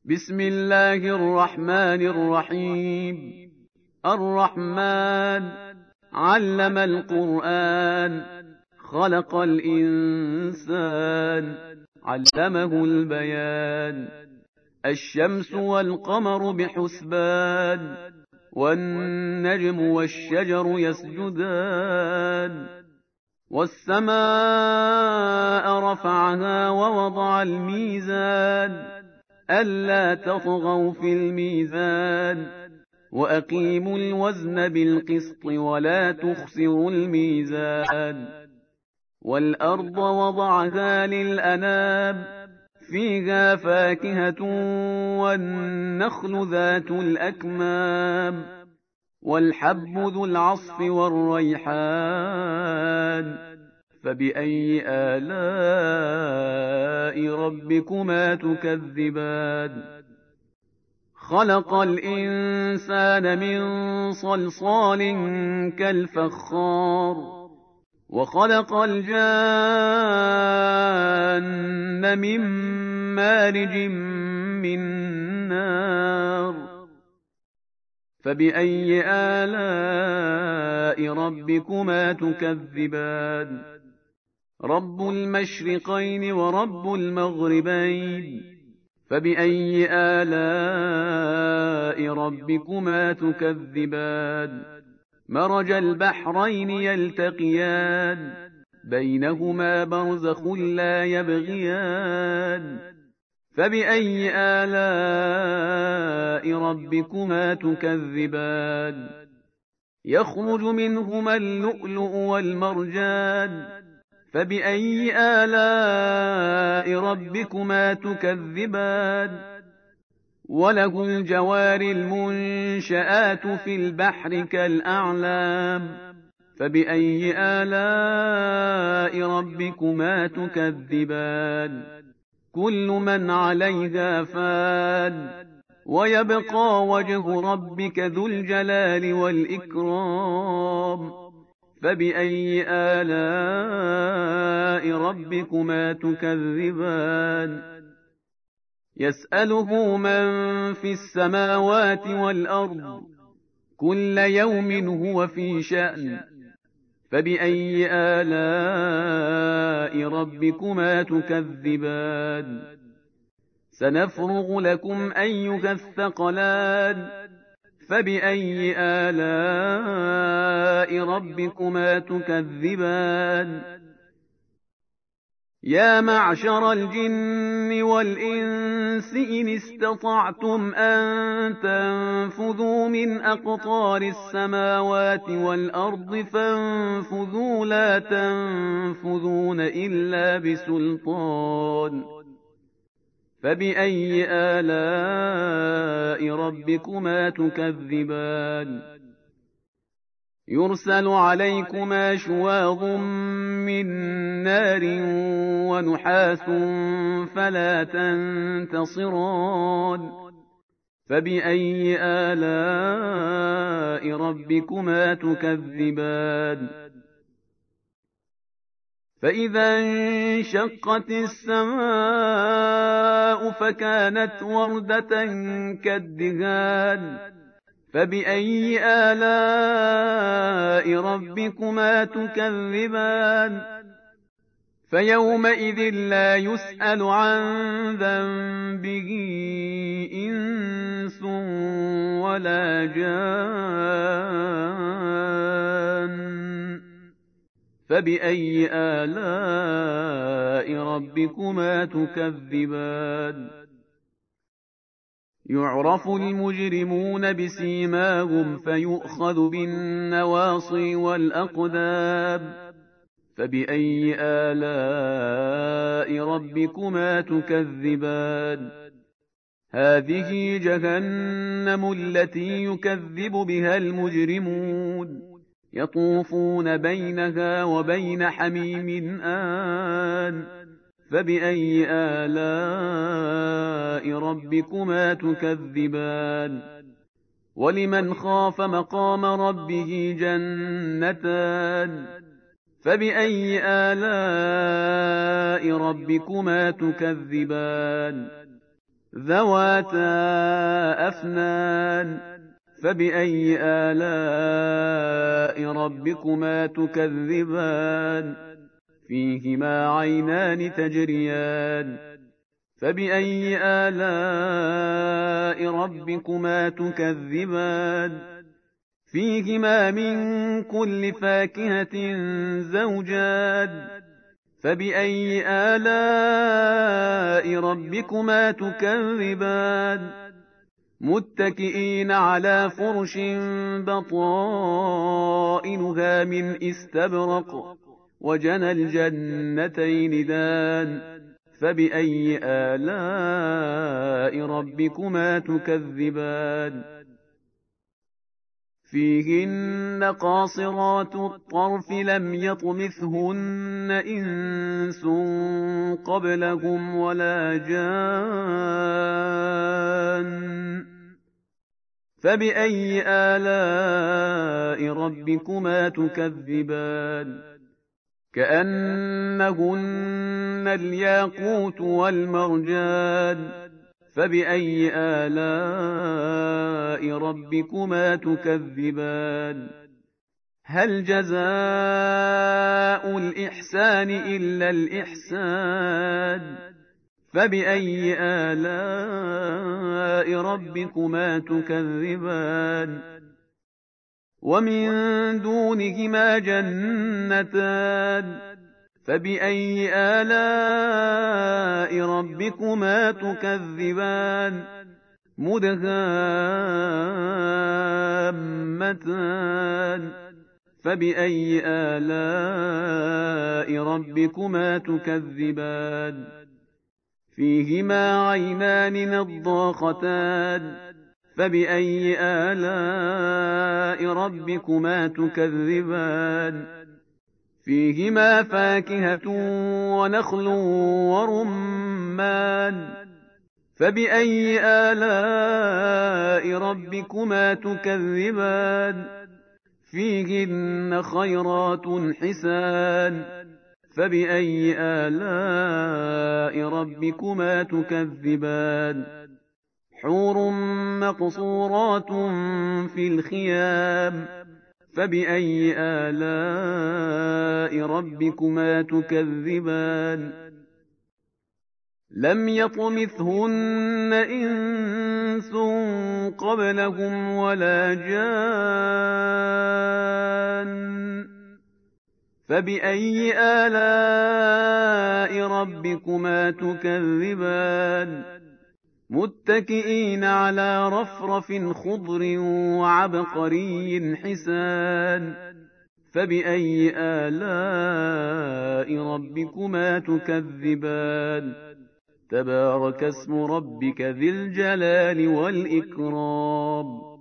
بسم الله الرحمن الرحيم. الرحمن علم القرآن، خلق الإنسان، علمه البيان. الشمس والقمر بحسبان، والنجم والشجر يسجدان. والسماء رفعها ووضع الميزان، ألا تطغوا في الميزان، وأقيموا الوزن بالقسط ولا تخسروا الميزان. والأرض وضعها للأنام، فيها فاكهة والنخل ذات الأكمام، والحب ذو العصف والريحان. فبأي آلاء ربكما تكذبان؟ خلق الإنسان من صلصال كالفخار، وخلق الجان من مارج من نار. فبأي آلاء ربكما تكذبان؟ رب المشرقين ورب المغربين، فبأي آلاء ربكما تكذبان؟ مرج البحرين يلتقيان، بينهما برزخ لا يبغيان. فبأي آلاء ربكما تكذبان؟ يخرج منهما اللؤلؤ والمرجان، فبأي آلاء ربكما تكذبان؟ وله الجوار المنشآت في البحر كالأعلام، فبأي آلاء ربكما تكذبان؟ كل من عليها فان، ويبقى وجه ربك ذو الجلال والإكرام. فبأي آلاء ربكما تكذبان؟ يسأله من في السماوات والأرض، كل يوم هو في شأن. فبأي آلاء ربكما تكذبان؟ سنفرغ لكم أيها الثقلان، فبأي آلاء ربكما تكذبان؟ يا معشر الجن والإنس إن استطعتم أن تنفذوا من أقطار السماوات والأرض فانفذوا، لا تنفذون إلا بسلطان. فبأي آلاء ربكما تكذبان؟ يرسل عليكما شواظ من نار ونحاس فلا تنتصران. فبأي آلاء ربكما تكذبان؟ فإذا انشقت السماء فكانت وردة كالدهان. فبأي آلاء ربكما تكذبان؟ فيومئذ لا يسأل عن ذنبه إنس ولا جان. فبأي آلاء ربكما تكذبان؟ يعرف المجرمون بسيماهم فيؤخذ بالنواصي والأقدام. فبأي آلاء ربكما تكذبان؟ هذه جهنم التي يكذب بها المجرمون، يطوفون بينها وبين حميم آن. فبأي آلاء ربكما تكذبان؟ ولمن خاف مقام ربه جنتان. فبأي آلاء ربكما تكذبان؟ ذواتا أفنان فبأي آلاء ربكما تكذبان فيهما عينان تجريان فبأي آلاء ربكما تكذبان فيهما من كل فاكهة زوجان فبأي آلاء ربكما تكذبان متكئين على فرش بطائنها من استبرق وجنى الجنتين دان فبأي آلاء ربكما تكذبان فيهن قاصرات الطرف لم يطمثهن إنس قبلهم ولا جان فبأي آلاء ربكما تكذبان كأنهن الياقوت والمرجان فبأي آلاء ربكما تكذبان هل جزاء الإحسان إلا الإحسان فبأي آلاء ربكما تكذبان ومن دونهما جنتان فبأي آلاء ربكما تكذبان مدهامتان فبأي آلاء ربكما تكذبان فيهما عينان نضاختان فبأي آلاء ربكما تكذبان فيهما فاكهة ونخل ورمان فبأي آلاء ربكما تكذبان فيهن خيرات حسان فبأي آلاء ربكما تكذبان حور مقصورات في الخيام فبأي آلاء ربكما تكذبان لم يطمثهن إنس قبلهم ولا جان فبأي آلاء ربكما تكذبان متكئين على رفرف خضر وعبقري حسان فبأي آلاء ربكما تكذبان تبارك اسم ربك ذي الجلال والإكرام